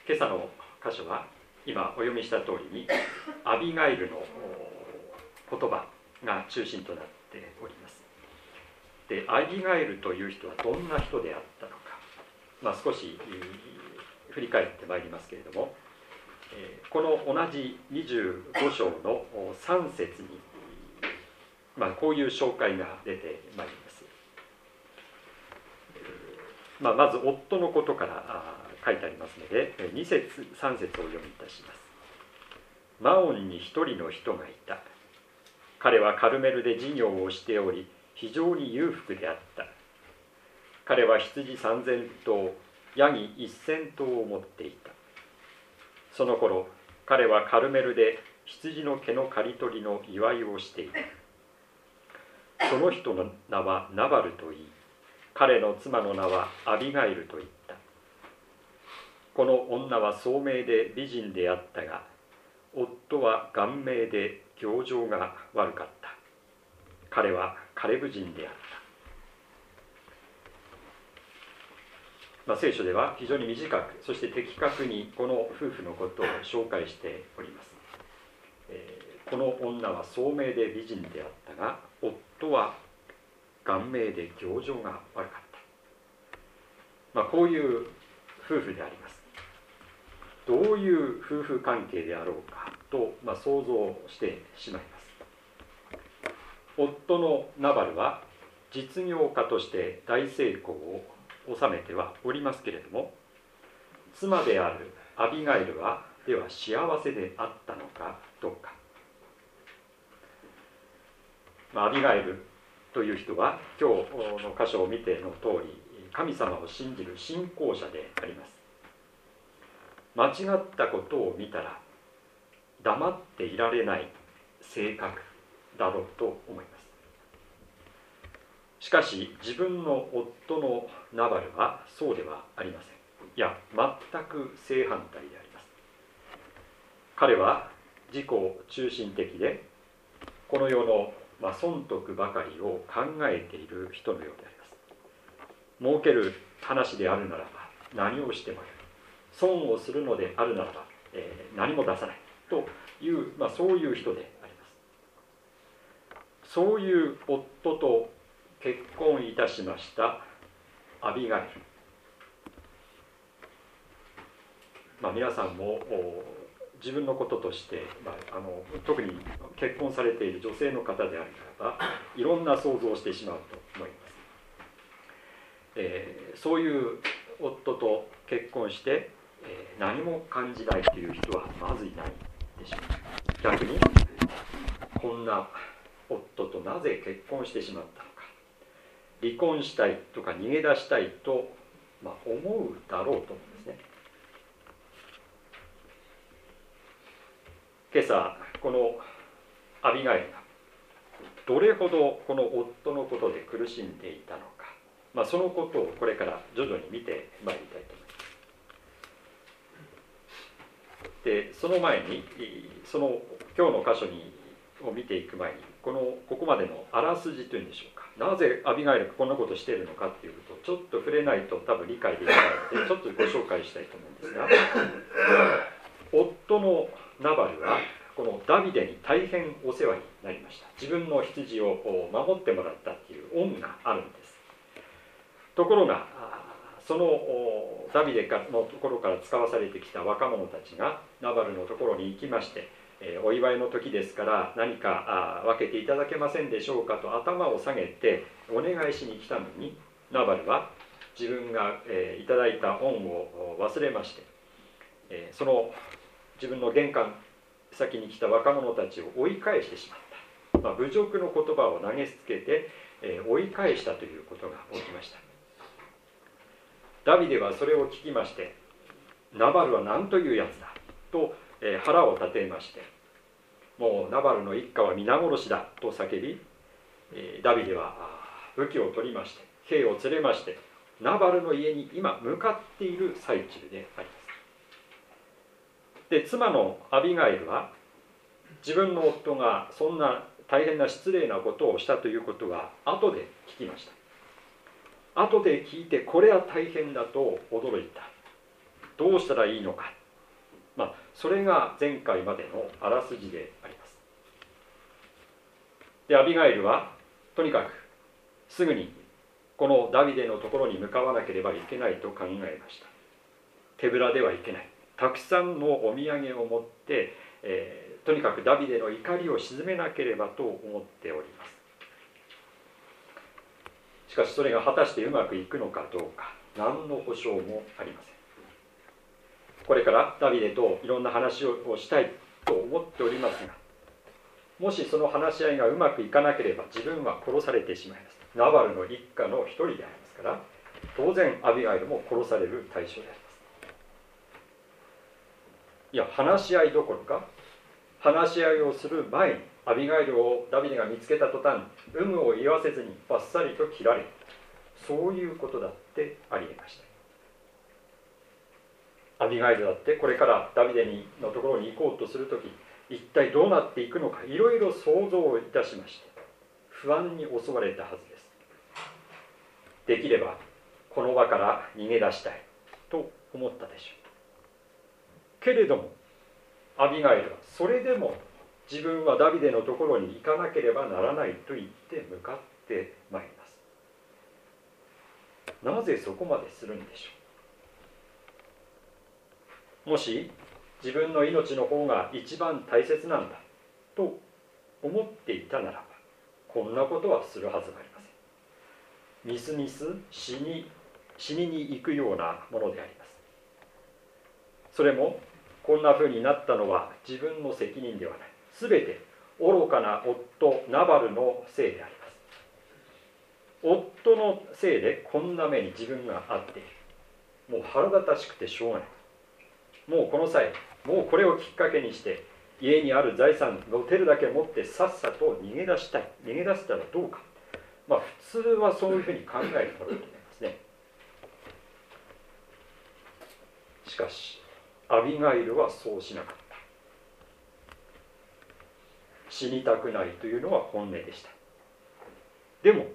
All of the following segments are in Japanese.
今朝の箇所は今お読みした通りにアビガイルの言葉が中心となっております。で、アビガイルという人はどんな人であったのか、少し振り返ってまいりますけれども、この同じ25章の3節に、こういう紹介が出てまいります。まず夫のことから書いてありますので、2節3節をお読みいたします。マオンに一人の人がいた。彼はカルメルで事業をしており、非常に裕福であった。彼は羊3000頭、ヤギ1000頭を持っていた。その頃、彼はカルメルで羊の毛の刈り取りの祝いをしていた。その人の名はナバルといい、彼の妻の名はアビガイルといった。この女は聡明で美人であったが、夫は顔明で行情が悪かった。彼はカレブ人であった。聖書では非常に短く、そして的確にこの夫婦のことを紹介しております。この女は聡明で美人であったが、夫は顔明で行情が悪かった。こういう夫婦であります。どういう夫婦関係であろうかと、想像してしまいます。夫のナバルは実業家として大成功を収めてはおりますけれども、妻であるアビガイルはでは幸せであったのかどうか。アビガイルという人は今日の箇所を見ての通り、神様を信じる信仰者であります。間違ったことを見たら黙っていられない性格だろうと思います。しかし自分の夫のナバルはそうではありません。いや、全く正反対であります。彼は自己中心的で、この世の損得ばかりを考えている人のようであります。儲ける話であるならば何をしてもよい、損をするのであるならば、何も出さないという、そういう人であります。そういう夫と結婚いたしましたアビガイル、皆さんも自分のこととして、特に結婚されている女性の方であるならばいろんな想像をしてしまうと思います。そういう夫と結婚して、何も感じないという人はまずいないでしょう。逆にこんな夫となぜ結婚してしまったのか、離婚したいとか逃げ出したいと、思うだろうと思うんですね。今朝このアビガイルがどれほどこの夫のことで苦しんでいたのか、そのことをこれから徐々に見てまいりたいと思います。で、その前に今日の箇所を見ていく前にここまでのあらすじというんでしょうか、なぜアビガイルがこんなことをしているのかということをちょっと触れないと多分理解できないので、ちょっとご紹介したいと思うんですが、夫のナバルはこのダビデに大変お世話になりました。自分の羊を守ってもらったという恩があるんです。ところがそのダビデのところから使わされてきた若者たちがナバルのところに行きまして、お祝いの時ですから何か分けていただけませんでしょうかと頭を下げてお願いしに来たのに、ナバルは自分がいただいた恩を忘れまして、その自分の玄関先に来た若者たちを追い返してしまった、侮辱の言葉を投げつけて追い返したということが起きました。ダビデはそれを聞きまして、ナバルは何というやつだと腹を立てまして、もうナバルの一家は皆殺しだと叫び、ダビデは武器を取りまして兵を連れましてナバルの家に今向かっている最中であります。で、妻のアビガイルは自分の夫がそんな大変な失礼なことをしたということは後で聞きました。後で聞いてこれは大変だと驚いた。どうしたらいいのかそれが前回までのあらすじであります。でアビガイルはとにかくすぐにこのダビデのところに向かわなければいけないと考えました。手ぶらではいけない。たくさんのお土産を持って、とにかくダビデの怒りを鎮めなければと思っております。しかしそれが果たしてうまくいくのかどうか、何の保証もありません。これからダビデといろんな話をしたいと思っておりますが、もしその話し合いがうまくいかなければ自分は殺されてしまいます。ナバルの一家の一人でありますから、当然アビガイルも殺される対象であります。いや、話し合いどころか、話し合いをする前にアビガイルをダビデが見つけた途端、有無を言わせずにバッサリと切られる、そういうことだってありえました。アビガイルだってこれからダビデのところに行こうとするとき、一体どうなっていくのか、いろいろ想像いたしまして、不安に襲われたはずです。できればこの場から逃げ出したいと思ったでしょう。けれどもアビガイルはそれでも自分はダビデのところに行かなければならないと言って向かってまいります。なぜそこまでするんでしょう。もし自分の命の方が一番大切なんだと思っていたならば、こんなことはするはずがありません。みすみす死に行くようなものであります。それもこんなふうになったのは自分の責任ではない。すべて愚かな夫ナバルのせいであります。夫のせいでこんな目に自分が遭っている。もう腹立たしくてしょうがない。もうこの際、もうこれをきっかけにして家にある財産のてるだけ持ってさっさと逃げ出したい。逃げ出したらどうか。普通はそういうふうに考えるだろうと思いますね。しかしアビガイルはそうしなかった。死にたくないというのは本音でした。でも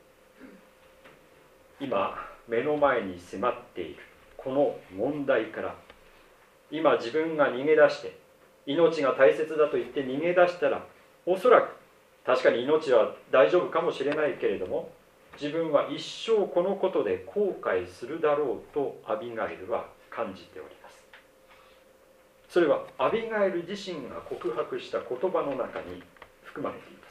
今目の前に迫っているこの問題から、今自分が逃げ出して命が大切だと言って逃げ出したら、おそらく確かに命は大丈夫かもしれないけれども、自分は一生このことで後悔するだろうとアビガイルは感じております。それはアビガイル自身が告白した言葉の中に含まれています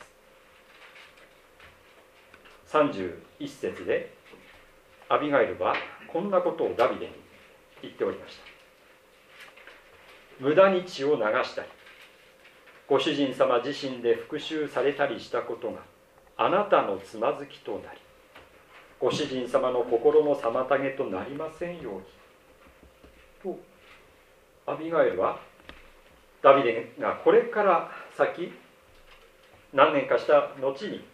。31節でアビガイルはこんなことをダビデに言っておりました。無駄に血を流したり、ご主人様自身で復讐されたりしたことがあなたのつまずきとなり、ご主人様の心の妨げとなりませんようにと、アビガイルはダビデがこれから先何年かした後に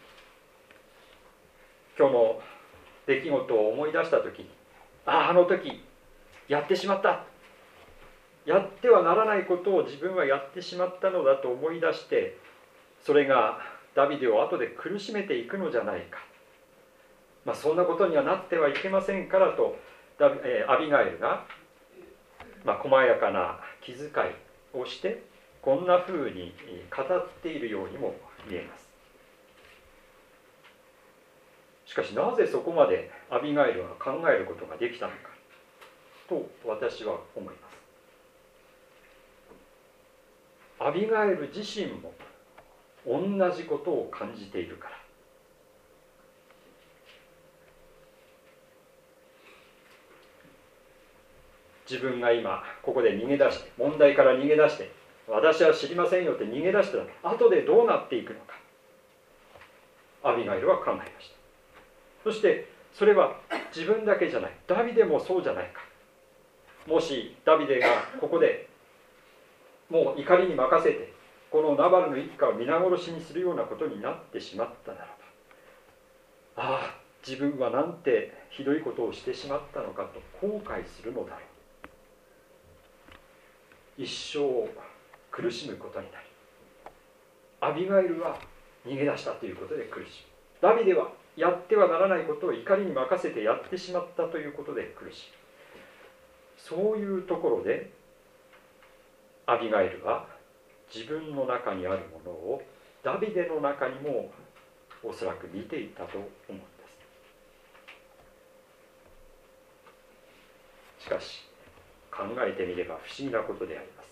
今日の出来事を思い出した時に、あの時やってしまった、やってはならないことを自分はやってしまったのだと思い出して、それがダビデを後で苦しめていくのじゃないか、そんなことにはなってはいけませんからとアビガイルが細やかな気遣いをしてこんなふうに語っているようにも見えます。しかしなぜそこまでアビガイルが考えることができたのかと私は思います。アビガイル自身も同じことを感じているから。自分が今ここで逃げ出して、問題から逃げ出して、私は知りませんよって逃げ出したら後でどうなっていくのか、アビガイルは考えました。そしてそれは自分だけじゃない、ダビデもそうじゃないか。もしダビデがここでもう怒りに任せてこのナバルの一家を皆殺しにするようなことになってしまったならば、自分はなんてひどいことをしてしまったのかと後悔するのだろう。一生苦しむことになり、アビガイルは逃げ出したということで苦しむ。ダビデはやってはならないことを怒りに任せてやってしまったということで苦しむ。そういうところでアビガイルは自分の中にあるものをダビデの中にもおそらく見ていたと思うんです。しかし考えてみれば不思議なことであります。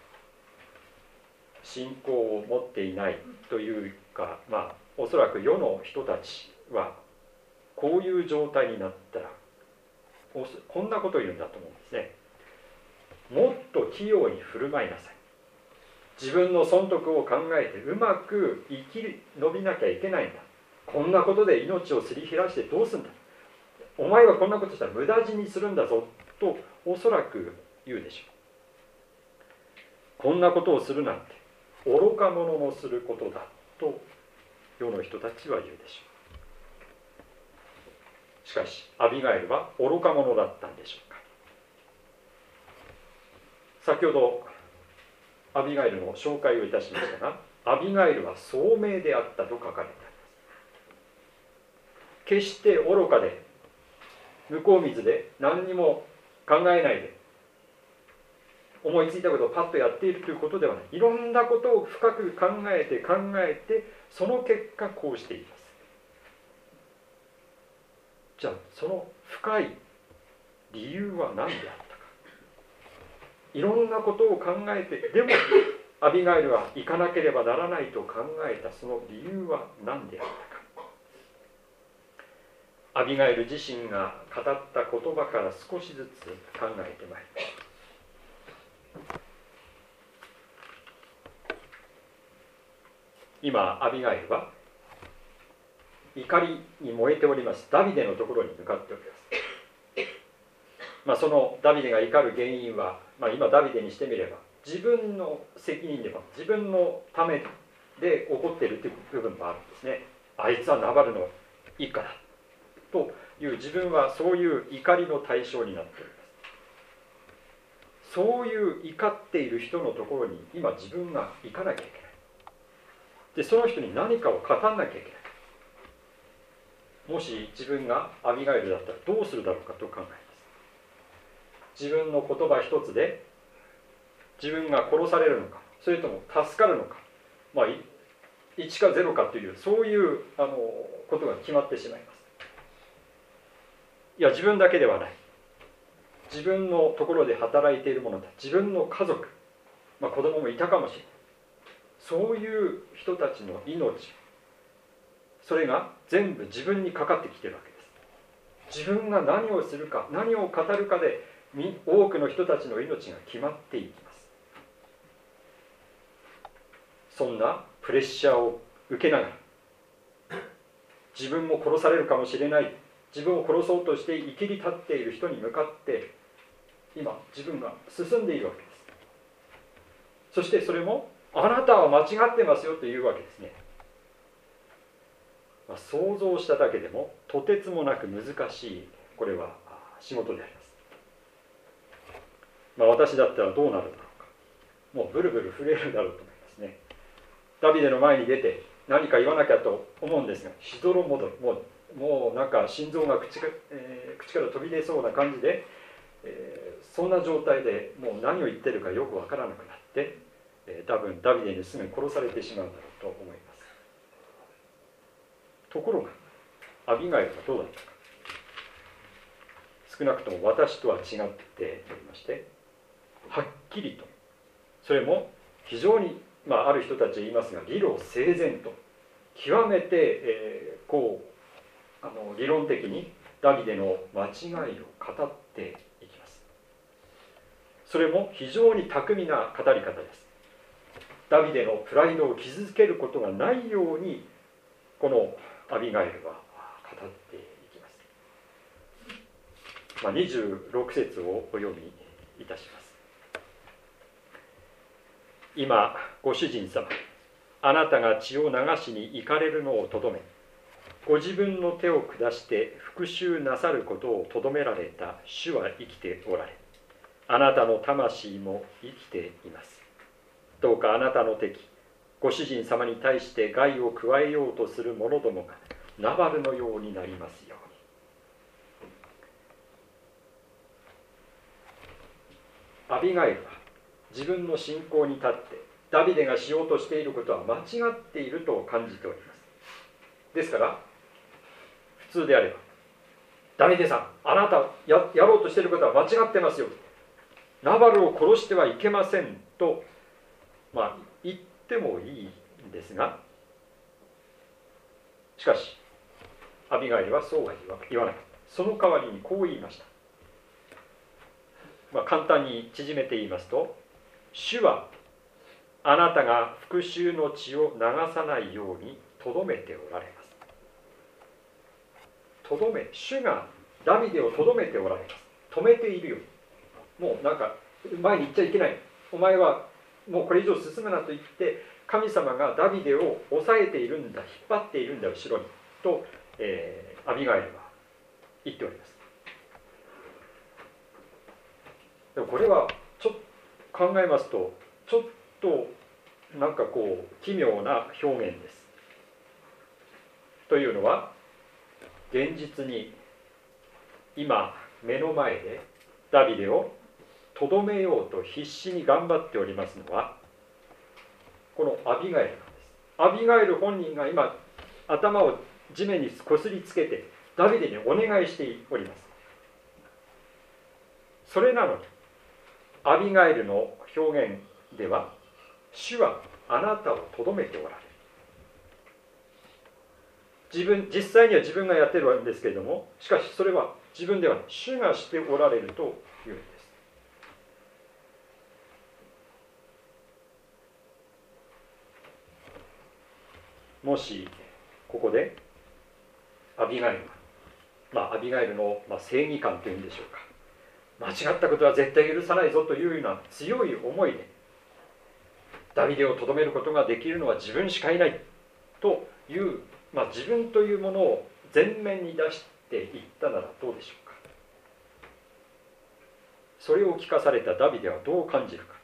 信仰を持っていないというか、おそらく世の人たちはこういう状態になったらこんなことを言うんだと思うんですね。もっと器用に振る舞いなさい。自分の損得を考えてうまく生き延びなきゃいけないんだ。こんなことで命をすり減らしてどうするんだ。お前はこんなことしたら無駄死にするんだぞとおそらく言うでしょう。こんなことをするなんて愚か者のすることだと世の人たちは言うでしょう。しかしアビガイルは愚か者だったんでしょうか。先ほどアビガイルの紹介をいたしましたが、アビガイルは聡明であったと書かれてあります。決して愚かで向こう水で何にも考えないで思いついたことをパッとやっているということではない。いろんなことを深く考えてその結果こうしています。じゃあその深い理由は何であったか。いろんなことを考えてでもアビガイルは行かなければならないと考えたその理由は何であったか。アビガイル自身が語った言葉から少しずつ考えてまいります。今アビガイルは怒りに燃えておりますダビデのところに向かっております。そのダビデが怒る原因は、今ダビデにしてみれば自分の責任でも自分のためで起こっているという部分もあるんですね。あいつはナバルの一家だという自分はそういう怒りの対象になっております。そういう怒っている人のところに今自分が行かなきゃいけない。でその人に何かを語らなきゃいけない。もし自分がアビガイルだったらどうするだろうかと考えます。自分の言葉一つで自分が殺されるのか、それとも助かるのか、1か0かというそういうことが決まってしまいます。いや自分だけではない。自分のところで働いている者たち、自分の家族、子供もいたかもしれない。そういう人たちの命、それが全部自分にかかってきているわけです。自分が何をするか、何を語るかで多くの人たちの命が決まっていきます。そんなプレッシャーを受けながら、自分も殺されるかもしれない、自分を殺そうとして生きり立っている人に向かって今自分が進んでいるわけです。そしてそれもあなたは間違ってますよというわけですね。想像しただけでもとてつもなく難しいこれは仕事であります。私だったらどうなるだろうか。もうブルブル震えるだろうと思いますね。ダビデの前に出て何か言わなきゃと思うんですが、しどろもどろ、もうなんか心臓が口から飛び出そうな感じで、そんな状態でもう何を言ってるかよくわからなくなって、多分ダビデにすぐ殺されてしまうんだろうと思います。ところがアビガイルはどうだったか。少なくとも私とは違っておりまして、はっきりと、それも非常に、ある人たちは言いますが理路整然と極めて、理論的にダビデの間違いを語っていきます。それも非常に巧みな語り方です。ダビデのプライドを傷つけることがないようにこのアビガイルは語っていきます。26節をお読みいたします。今ご主人様、あなたが血を流しに行かれるのをとどめ、ご自分の手を下して復讐なさることをとどめられた主は生きておられ、あなたの魂も生きています。どうかあなたの敵、ご主人様に対して害を加えようとする者どもがナバルのようになりますように。アビガイルは自分の信仰に立ってダビデがしようとしていることは間違っていると感じております。ですから普通であれば、ダビデさん、あなた やろうとしていることは間違ってますよ、ナバルを殺してはいけませんと、言ってもいいんですが、しかしアビガイルはそうは言わなかった。その代わりにこう言いました。簡単に縮めて言いますと、主はあなたが復讐の血を流さないようにとどめておられます。主がダビデをとどめておられます。止めているよ。もう前に行っちゃいけない、お前はもうこれ以上進むなと言って、神様がダビデを抑えているんだ、引っ張っているんだ後ろにと、アビガイルは言っております。でもこれはちょっと考えますと、ちょっと奇妙な表現です。というのは、現実に今目の前でダビデをとどめようと必死に頑張っておりますのは、このアビガイルなんです。アビガイル本人が今頭を地面にこすりつけてダビデにお願いしております。それなのにアビガイルの表現では、主はあなたをとどめておられる。実際には自分がやってるんですけれども、しかしそれは自分ではない、主がしておられるというんです。もしここでアビガイルが、アビガイルの正義感というんでしょうか、間違ったことは絶対許さないぞというような強い思いで、ダビデをとどめることができるのは自分しかいないという、自分というものを前面に出していったならどうでしょうか。それを聞かされたダビデはどう感じるか。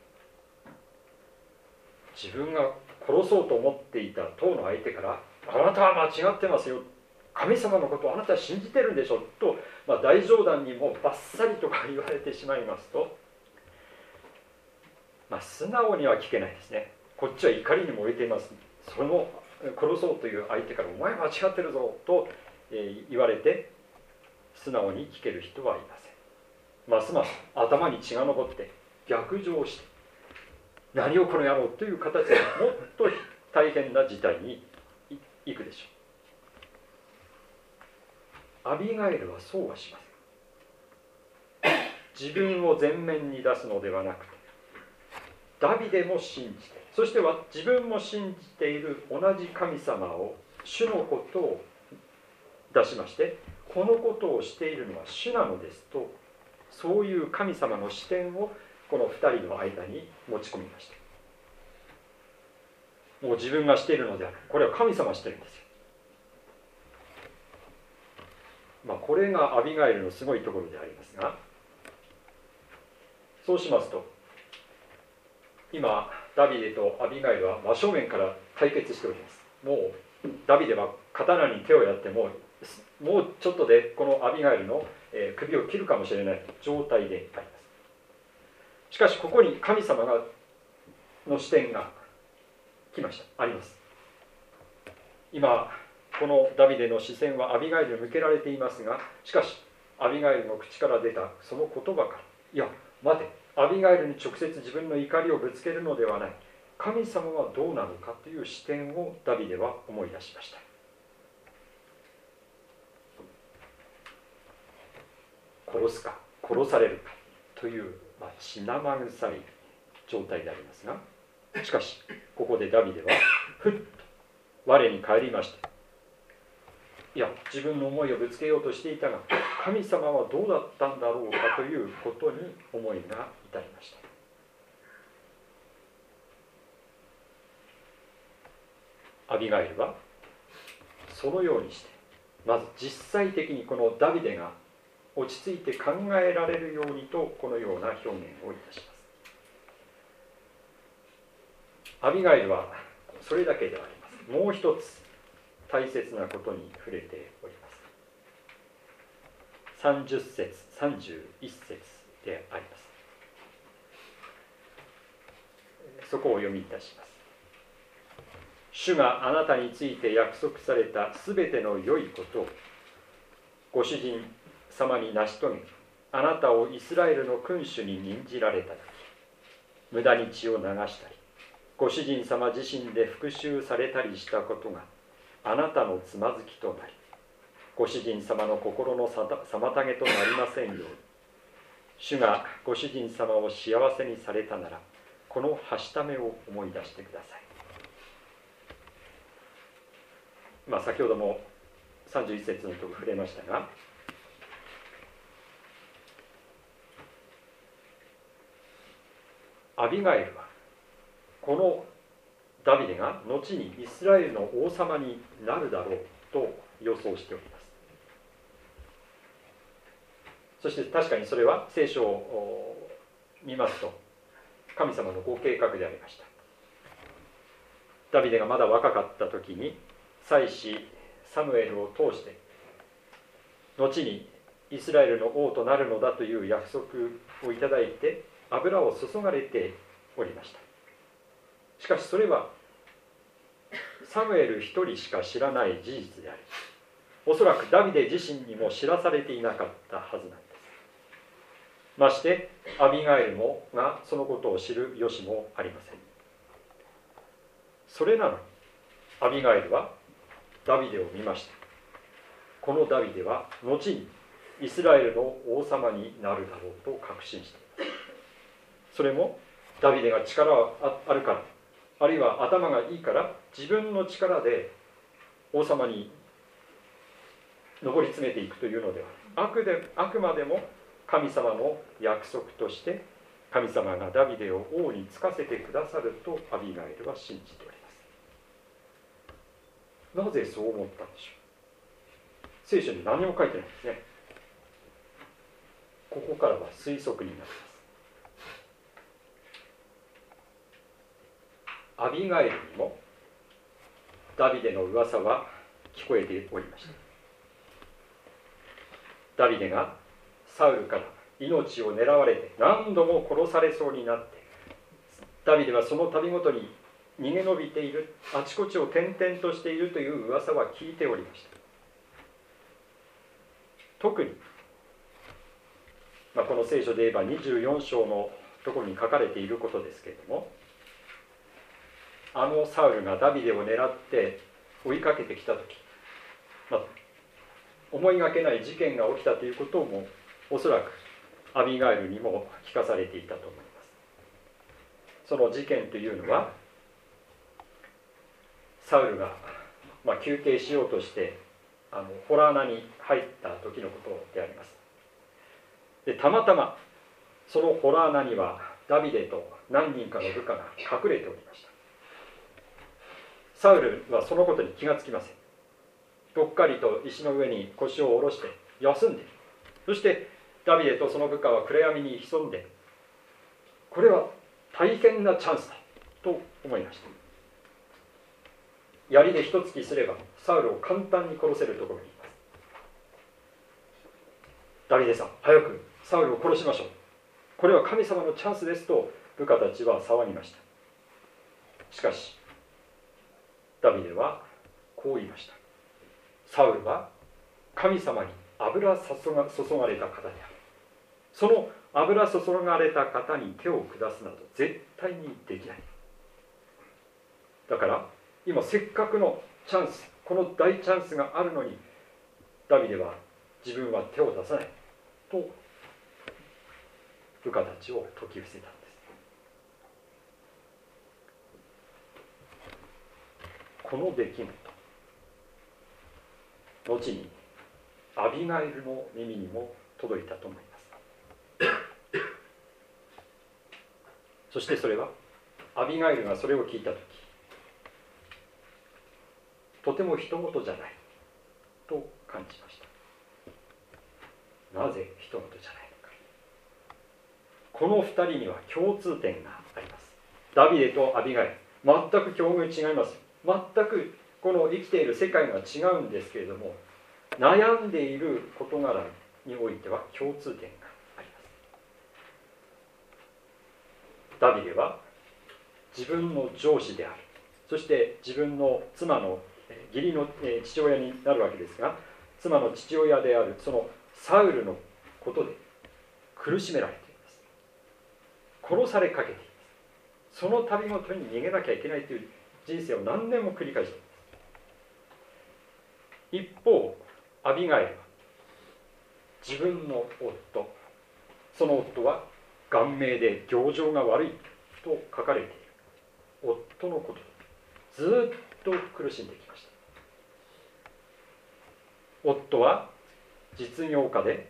自分が殺そうと思っていた当の相手から、あなたは間違ってますよ、神様のことをあなたは信じてるんでしょと、大冗談にもバッサリとか言われてしまいますと、素直には聞けないですね。こっちは怒りに燃えています。その殺そうという相手からお前間違ってるぞと言われて素直に聞ける人はいません。ますます頭に血が上って逆上して、何をこの野郎という形でもっと大変な事態に行くでしょう。アビガイルはそうはしません。自分を前面に出すのではなくて、ダビデも信じて、そしては自分も信じている同じ神様を、主のことを出しまして、このことをしているのは主なのですと、そういう神様の視点をこの2人の間に持ち込みました。もう自分がしているのではない、これは神様がしているんですよ。これがアビガイルのすごいところでありますが、そうしますと、今ダビデとアビガイルは真正面から対決しております。もうダビデは刀に手をやってもうちょっとでこのアビガイルの首を切るかもしれない状態であります。しかしここに神様の視点が来ました。あります。今このダビデの視線はアビガイルに向けられていますが、しかしアビガイルの口から出たその言葉から、いや待て、アビガイルに直接自分の怒りをぶつけるのではない、神様はどうなのかという視点をダビデは思い出しました。殺すか殺されるかという、血生臭い状態でありますが、しかしここでダビデはふっと我に返りまして、いや自分の思いをぶつけようとしていたが、神様はどうだったんだろうかということに思いが至りました。アビガイルはそのようにして、まず実際的にこのダビデが落ち着いて考えられるようにと、このような表現をいたします。アビガイルはそれだけではあります。もう一つ大切なことに触れております。30節31節であります。 そこを読みいたします。主があなたについて約束されたすべての良いことをご主人様に成し遂げ、あなたをイスラエルの君主に任じられたとき、無駄に血を流したり、ご主人様自身で復讐されたりしたことがあなたのつまずきとなり、ご主人様の心の妨げとなりませんように、主がご主人様を幸せにされたなら、このはしためを思い出してください。先ほども31節のところ触れましたが、アビガイルはこのダビデが後にイスラエルの王様になるだろうと予想しております。そして確かにそれは聖書を見ますと神様のご計画でありました。ダビデがまだ若かった時に祭司サムエルを通して後にイスラエルの王となるのだという約束をいただいて油を注がれておりました。しかしそれはサムエル一人しか知らない事実であり、おそらくダビデ自身にも知らされていなかったはずなんです。ましてアビガイルがそのことを知る由もありません。それなのにアビガイルはダビデを見ました。このダビデは後にイスラエルの王様になるだろうと確信しています。それもダビデが力があるから、あるいは頭がいいから自分の力で王様に上り詰めていくというのではなく、あくまでも神様の約束として神様がダビデを王に就かせてくださるとアビガイルは信じております。なぜそう思ったんでしょう。聖書に何も書いてないんですね。ここからは推測になります。アビガイルにもダビデの噂は聞こえておりました。ダビデがサウルから命を狙われて何度も殺されそうになって、ダビデはその度ごとに逃げ延びている、あちこちを転々としているという噂は聞いておりました。特に、この聖書で言えば24章のところに書かれていることですけれども、あのサウルがダビデを狙って追いかけてきたとき、思いがけない事件が起きたということもおそらくアビガイルにも聞かされていたと思います。その事件というのは、サウルが、休憩しようとして洞穴に入った時のことであります。で、たまたまその洞穴にはダビデと何人かの部下が隠れておりました。サウルはそのことに気がつきません。どっかりと石の上に腰を下ろして休んでいる。そしてダビデとその部下は暗闇に潜んで、これは大変なチャンスだと思いました。槍で一突きすればサウルを簡単に殺せるところにいます。ダビデさん、早くサウルを殺しましょう。これは神様のチャンスですと部下たちは騒ぎました。しかしダビデはこう言いました。サウルは神様に油注がれた方である。その油注がれた方に手を下すなど絶対にできない。だから今せっかくのチャンス、この大チャンスがあるのにダビデは自分は手を出さないと部下たちを説き伏せたんです。この出来事、後にアビガイルの耳にも届いたと思います。そしてそれはアビガイルがそれを聞いたとき、とても人事じゃないと感じました。なぜ人事じゃないのか。この2人には共通点があります。ダビデとアビガイル、全く境遇違います。全くこの生きている世界が違うんですけれども、悩んでいる事柄においては共通点があります。ダビデは自分の上司である、そして自分の妻の義理の父親になるわけですが、妻の父親であるそのサウルのことで苦しめられています。殺されかけています。その度ごとに逃げなきゃいけないという人生を何年も繰り返しています。一方アビガイルは自分の夫、その夫は顔面で行情が悪いと書かれている夫のことずっと苦しんできました。夫は実業家で、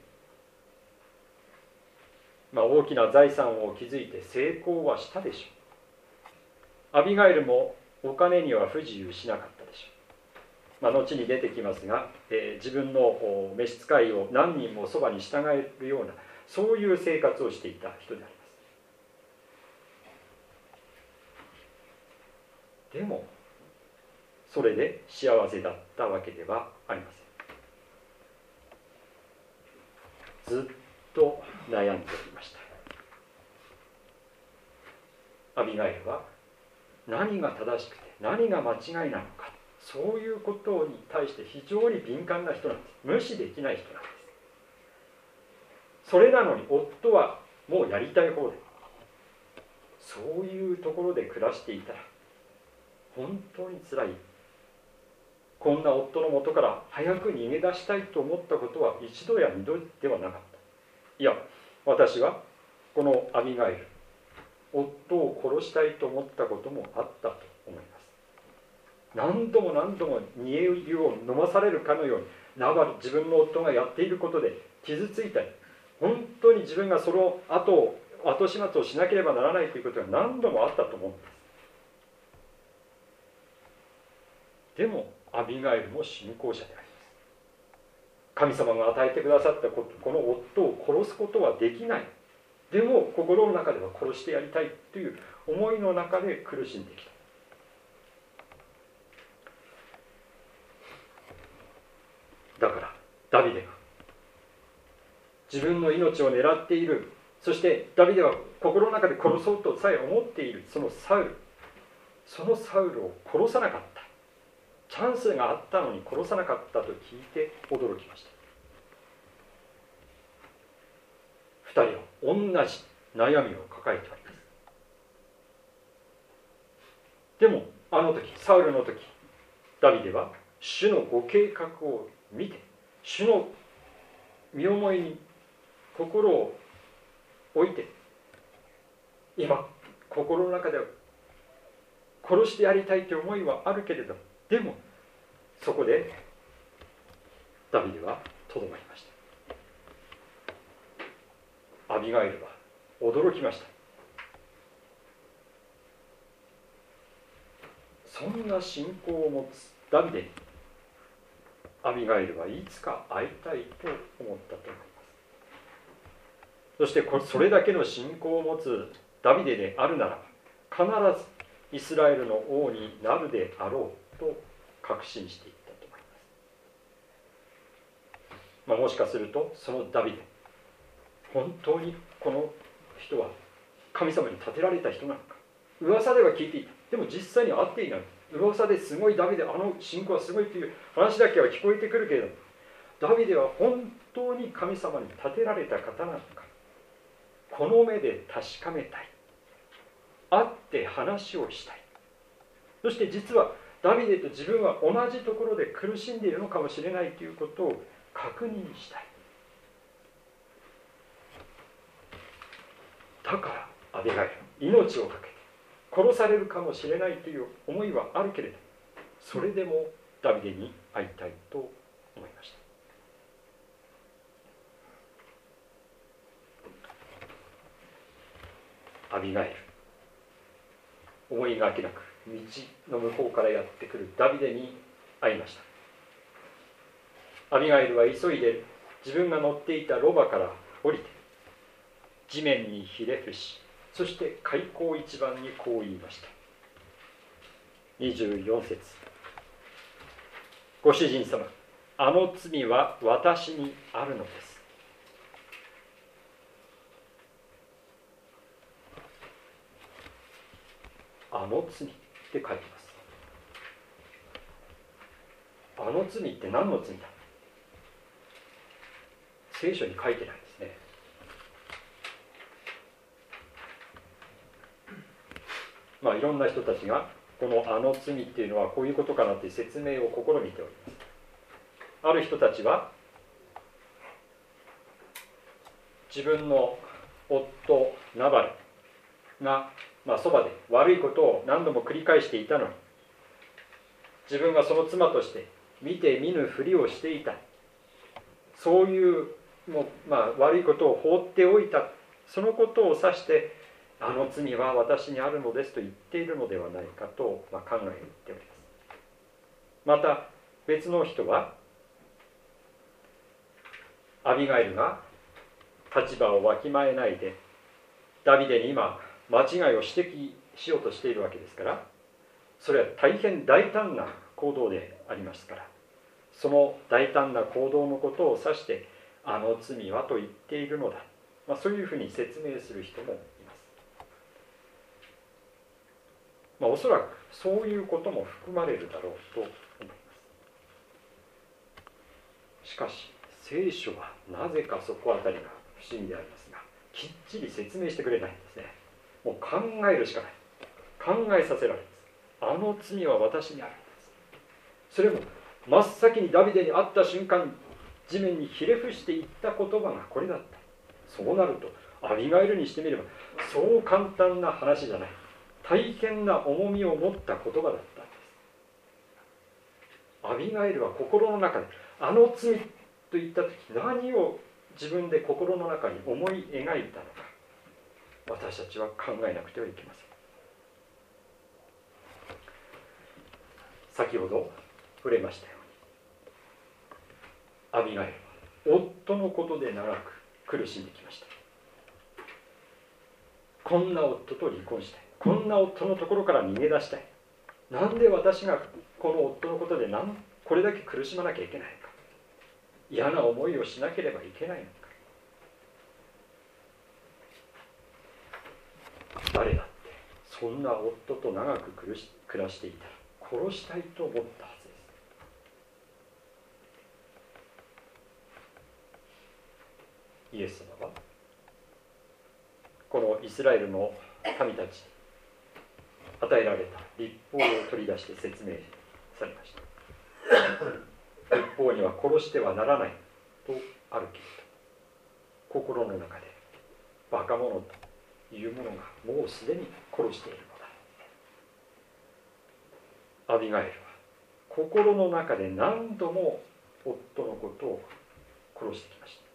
大きな財産を築いて成功はしたでしょう。アビガイルもお金には不自由しなかったでしょう。後に出てきますが、自分の召使いを何人もそばに従えるような、そういう生活をしていた人であります。でもそれで幸せだったわけではありません。ずっと悩んでいました。アビガイルは何が正しくて何が間違いなのか、そういうことに対して非常に敏感な人なんです。無視できない人なんです。それなのに夫はもうやりたい方で、そういうところで暮らしていたら本当につらい。こんな夫の元から早く逃げ出したいと思ったことは一度や二度ではなかった。いや、私はこのアビガイル、夫を殺したいと思ったこともあったと思います。何度も何度も煮え湯を飲まされるかのように、ナバル、自分の夫がやっていることで傷ついたり、本当に自分がその後始末をしなければならないということが何度もあったと思うんです。でもアビガイルも信仰者であります。神様が与えてくださったこの夫を殺すことはできない。でも心の中では殺してやりたいという思いの中で苦しんできた。だからダビデが自分の命を狙っている、そしてダビデは心の中で殺そうとさえ思っているそのサウルを殺さなかった。チャンスがあったのに殺さなかったと聞いて驚きました。2人は同じ悩みを抱えております。でもあの時、サウルの時、ダビデは主のご計画を見て、主の身思いに心を置いて、今心の中では殺してやりたいという思いはあるけれど、でもそこでダビデはとどまりました。アビガイルは驚きました。そんな信仰を持つダビデにアビガイルはいつか会いたいと思ったと思います。そしてそれだけの信仰を持つダビデであるならば、必ずイスラエルの王になるであろうと確信していったと思います。もしかするとそのダビデ、本当にこの人は神様に立てられた人なのか、噂では聞いていた。でも実際には会っていない。噂ですごいダビデ、あの信仰はすごいという話だけは聞こえてくるけれども、ダビデは本当に神様に立てられた方なのか、この目で確かめたい。会って話をしたい。そして実はダビデと自分は同じところで苦しんでいるのかもしれないということを確認したい。だからアビガイル、命を懸けて殺されるかもしれないという思いはあるけれど、それでもダビデに会いたいと思いました。アビガイル、思いがけなく道の向こうからやってくるダビデに会いました。アビガイルは急いで自分が乗っていたロバから降りて地面にひれ伏し、そして開口一番にこう言いました。24節、ご主人様、あの罪は私にあるのです。 あの罪って書いてます。あの罪って何の罪だ？聖書に書いてないんですね。いろんな人たちがこのあの罪っていうのはこういうことかなっていう説明を試みております。ある人たちは自分の夫ナバルがそばで悪いことを何度も繰り返していたのに、自分がその妻として見て見ぬふりをしていた、そういう悪いことを放っておいた、そのことを指してあの罪は私にあるのですと言っているのではないかと考えております。また別の人は、アビガイルが立場をわきまえないでダビデに今間違いを指摘しようとしているわけですから、それは大変大胆な行動でありますから、その大胆な行動のことを指してあの罪はと言っているのだ、そういうふうに説明する人もいます。おそらくそういうことも含まれるだろうと思います。しかし聖書はなぜかそこあたりが不思議でありますが、きっちり説明してくれないんですね。もう考えるしかない。考えさせられます。あの罪は私にあるんです。それも真っ先にダビデに会った瞬間、地面にひれ伏して言った言葉がこれだった。そうなるとアビガイルにしてみればそう簡単な話じゃない、大変な重みを持った言葉だったんです。アビガイルは心の中であの罪と言った時、何を自分で心の中に思い描いたのか、私たちは考えなくてはいけません。先ほど触れましたように、アビガイルは夫のことで長く苦しんできました。こんな夫と離婚したい、こんな夫のところから逃げ出したい、なんで私がこの夫のことでこれだけ苦しまなきゃいけないのか、嫌な思いをしなければいけないのか。誰だってそんな夫と長く暮らしていたら殺したいと思ったはずです。イエス様はこのイスラエルの民たちに与えられた律法を取り出して説明されました。律法には殺してはならないとあるけれど、心の中でバカ者というものがもうすでに殺しているのだ。アビガイルは心の中で何度も夫のことを殺してきました。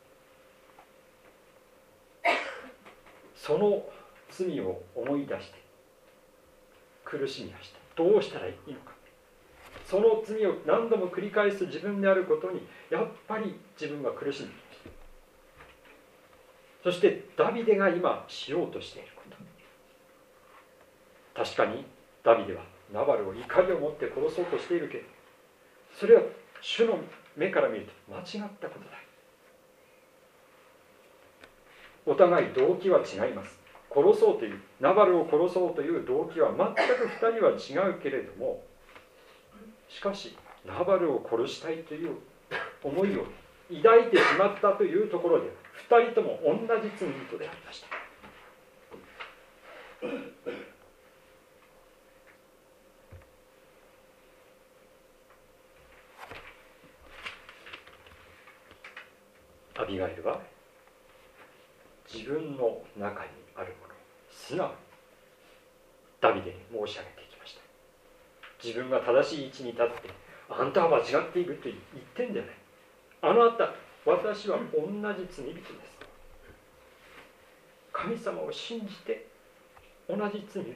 その罪を思い出して苦しみました。どうしたらいいのか。その罪を何度も繰り返す自分であることにやっぱり自分は苦しんできました。そしてダビデが今しようとしていること、確かにダビデはナバルを怒りを持って殺そうとしているけれど、それは主の目から見ると間違ったことだ。お互い動機は違います。殺そうという、ナバルを殺そうという動機は全く2人は違うけれども、しかしナバルを殺したいという思いを抱いてしまったというところで2人とも同じ罪人でありました。アビガイルは自分の中にあるものを素直にダビデに申し上げていきました。自分が正しい位置に立って、あんたは間違っていると言ってんじゃない、あなた、私は同じ罪人です。神様を信じて同じ罪人なんです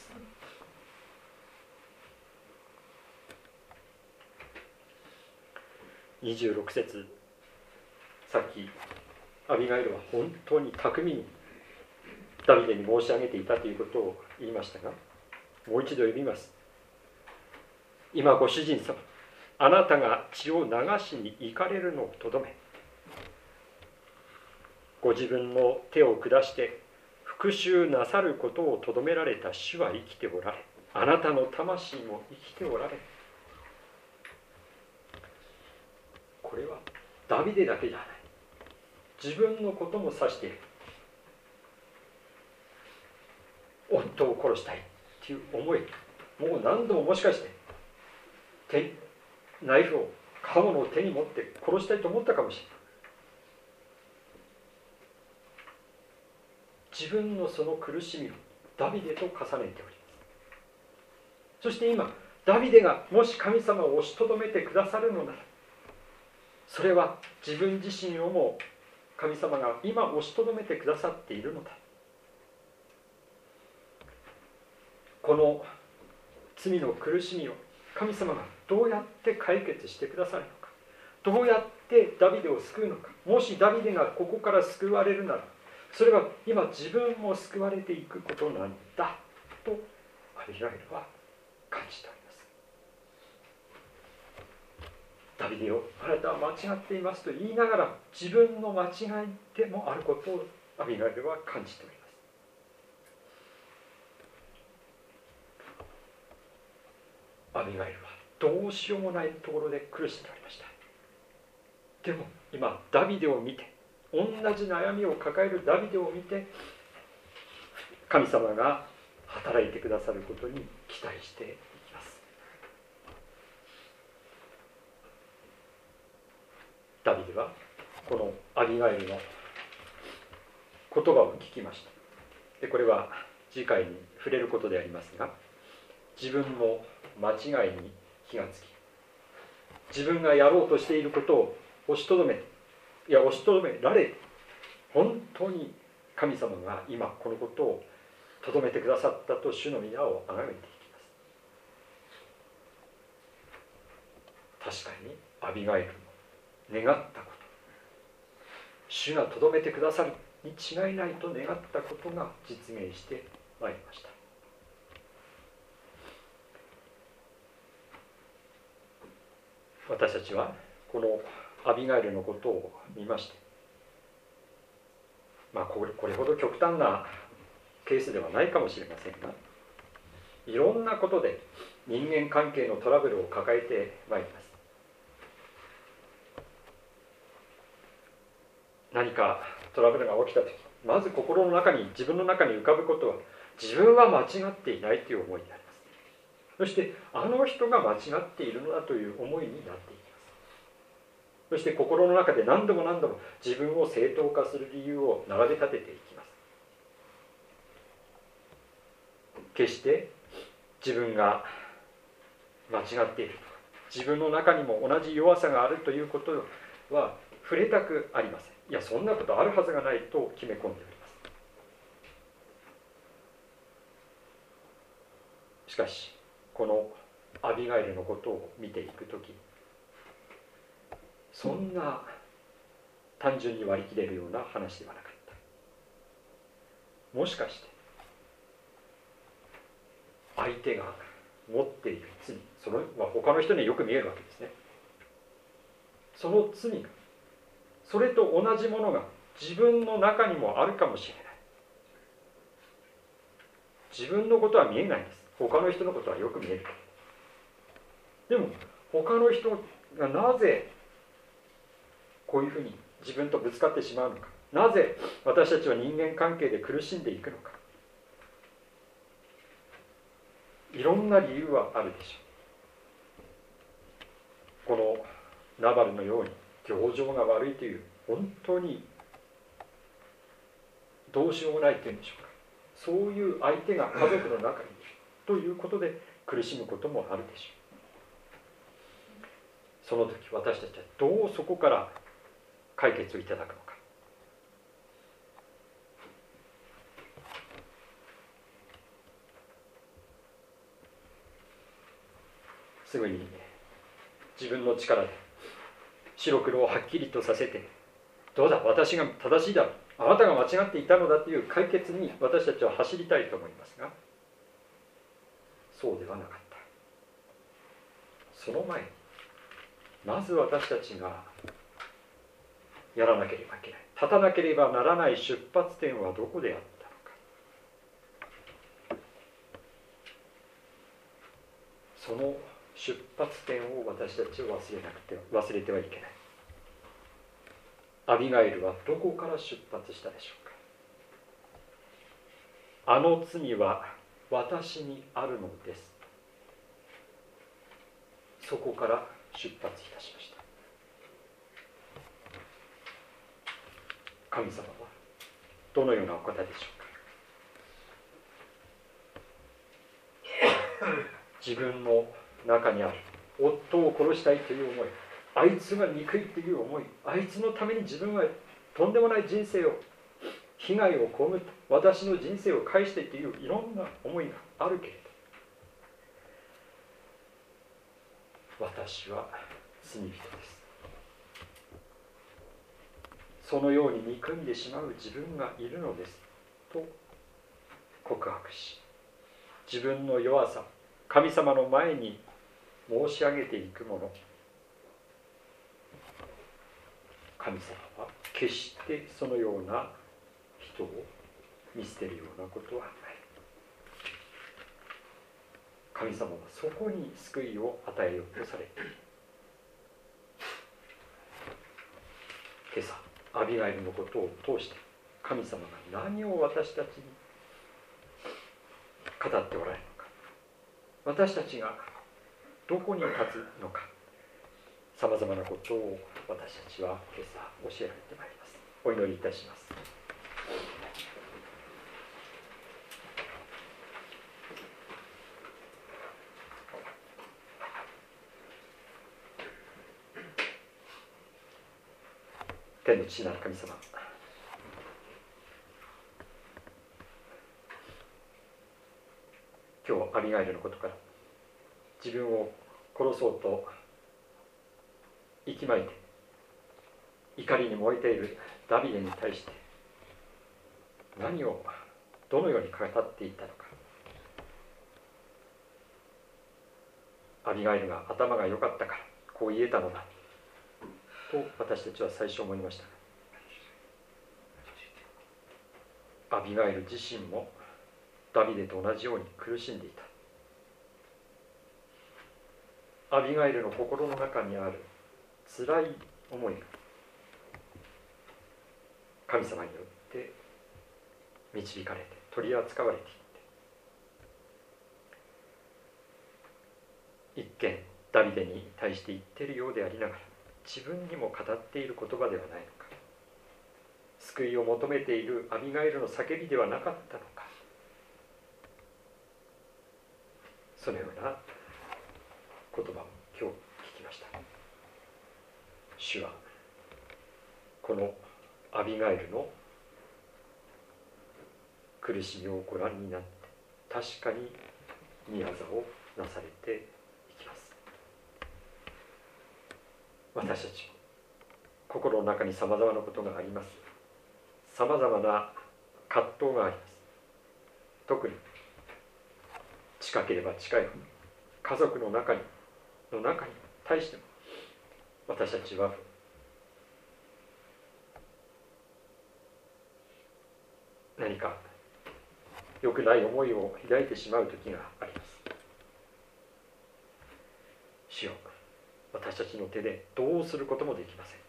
。26節、さっきアビガイルは本当に巧みにダビデに申し上げていたということを言いましたが、もう一度読みます。今ご主人様、あなたが血を流しに行かれるのをとどめ、ご自分の手を下して不復讐なさることをとどめられた主は生きておられ、あなたの魂も生きておられる。これはダビデだけじゃない、自分のことも指している。夫を殺したいっていう思い、もう何度ももしかしてナイフを刃物を手に持って殺したいと思ったかもしれない。自分のその苦しみをダビデと重ねております。そして今ダビデがもし神様を押しとどめてくださるのなら、それは自分自身をも神様が今押しとどめてくださっているのだ。この罪の苦しみを神様がどうやって解決してくださるのか、どうやってダビデを救うのか。もしダビデがここから救われるなら、それは今自分も救われていくことなんだとアビガイルは感じております。ダビデよ、あなたは間違っていますと言いながら、自分の間違いでもあることをアビガイルは感じております。アビガイルはどうしようもないところで苦しんでおりました。でも今ダビデを見て、同じ悩みを抱えるダビデを見て、神様が働いてくださることに期待していきます。ダビデはこのアビガイルの言葉を聞きました。でこれは次回に触れることでありますが、自分の間違いに気がつき、自分がやろうとしていることを押しとどめられ、本当に神様が今このことをとどめてくださったと主の皆を崇めていきます。確かにアビガイルの願ったこと、主がとどめてくださるに違いないと願ったことが実現してまいりました。私たちはこのアビガイルのことを見まして、これほど極端なケースではないかもしれませんが、いろんなことで人間関係のトラブルを抱えてまいります。何かトラブルが起きたとき、まず心の中に、自分の中に浮かぶことは、自分は間違っていないという思いであります。そしてあの人が間違っているのだという思いになっていきます。そして心の中で何度も自分を正当化する理由を並べ立てていきます。決して自分が間違っているとか、自分の中にも同じ弱さがあるということは触れたくありません。いや、そんなことあるはずがないと決め込んでおります。しかしこのアビガイルのことを見ていくとき、そんな単純に割り切れるような話ではなかった。もしかして相手が持っている罪、それは他の人によく見えるわけですね。その罪が、それと同じものが自分の中にもあるかもしれない。自分のことは見えないんです。他の人のことはよく見える。でも他の人がなぜこういうふうに自分とぶつかってしまうのか、なぜ私たちは人間関係で苦しんでいくのか、いろんな理由はあるでしょう。このナバルのように行情が悪いという、本当にどうしようもないというんでしょうか、そういう相手が家族の中にいるということで苦しむこともあるでしょう。その時私たちはどうそこから解決をいただくのか。すぐに自分の力で白黒をはっきりとさせて、どうだ、私が正しいだろう、あなたが間違っていたのだという解決に私たちは走りたいと思いますが、そうではなかった。その前にまず私たちがやらなければいけない、立たなければならない出発点はどこであったのか。 その出発点を私たちは忘れてはいけない。アビガイルはどこから出発したでしょうか。あの罪は私にあるのです。そこから出発いたしました。神様はどのようなお方でしょうか。自分の中にある夫を殺したいという思い、あいつが憎いという思い、あいつのために自分はとんでもない人生を、被害を被った、私の人生を返してといういろんな思いがあるけれど、私は罪人です。そのように憎んでしまう自分がいるのですと告白し、自分の弱さ、神様の前に申し上げていくもの、神様は決してそのような人を見捨てるようなことはない。神様はそこに救いを与えようとされている。今朝アビガイルのことを通して神様が何を私たちに語っておられるのか、私たちがどこに立つのか、さまざまなことを私たちは今朝教えられてまいります。お祈りいたします。天の父なる神様、今日アビガイルのことから自分を殺そうと息巻いて怒りに燃えているダビデに対して何をどのように語っていったのか。アビガイルが頭が良かったからこう言えたのだと私たちは最初思いました。アビガイル自身もダビデと同じように苦しんでいた。アビガイルの心の中にある辛い思いが神様によって導かれて取り扱われていって、一見ダビデに対して言っているようでありながら自分にも語っている言葉ではないのか、救いを求めているアビガイルの叫びではなかったのか、そのような言葉を今日聞きました。主はこのアビガイルの苦しみをご覧になって確かに御業をなされていきます。私たちも心の中にさまざまなことがあります。さまざまな葛藤があります。特に近ければ近いほど家族の中に対しても私たちは何か良くない思いを抱いてしまう時があります。主よ、私たちの手でどうすることもできません。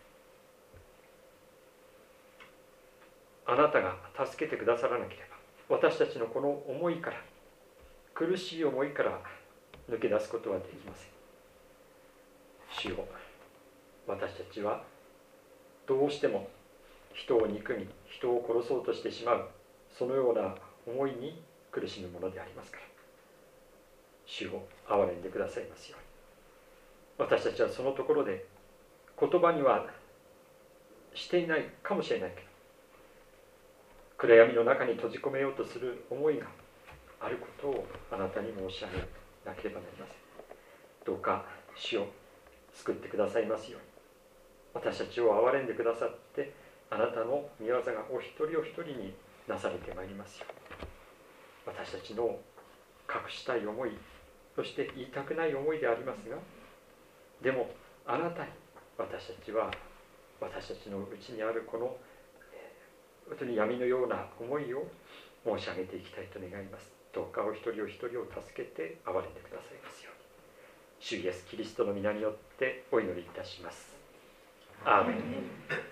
あなたが助けてくださらなければ私たちのこの思いから、苦しい思いから抜け出すことはできません。主よ、私たちはどうしても人を憎み人を殺そうとしてしまう、そのような思いに苦しむものでありますから、主を憐れんでくださいますように。私たちはそのところで言葉にはしていないかもしれないけど、暗闇の中に閉じ込めようとする思いがあることをあなたに申し上げなければなりません。どうか主を救ってくださいますように。私たちを憐れんでくださって、あなたの御業がお一人お一人になされてまいりますように。私たちの隠したい思い、そして言いたくない思いでありますが、でもあなたに私たちは私たちのうちにあるこの本当に闇のような思いを申し上げていきたいと願います。どうかお一人お一人を助けて憐れんでくださいますように。 主イエスキリストの皆によってお祈りいたします。アーメン。